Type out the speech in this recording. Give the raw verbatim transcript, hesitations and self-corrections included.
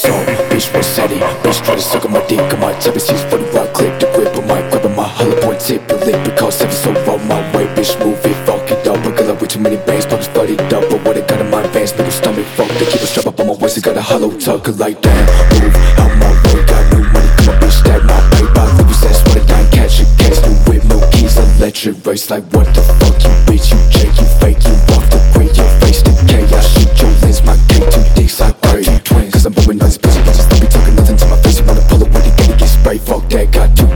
soul, bitch, what's at it? Bitch, try to suck on my dick, I might tap it, she's funny, right click the grip, I might grab on my hollow point tip, your lip, because heavy so on my way, bitch, move it, fuck it up, I got like way too many bangs, pockets flooded up, but what I got in my veins, make 'em stomach, fuck, they keep a strap up on my waist, I got a hollow tuck, like damn, move out my way, got new money, come on, bitch, that my way, by Louis S, what I done, catch a case, new whip, no keys, electric race, like what the fuck, you bitch, you check, you fake, you off the grid, your face decay, I shoot your lens, my K two dicks, I got two twins, cause I'm blowing on this bitch, bitches, don't be talking nothing to my face, you wanna pull it with it, get it, get sprayed, fuck that, got two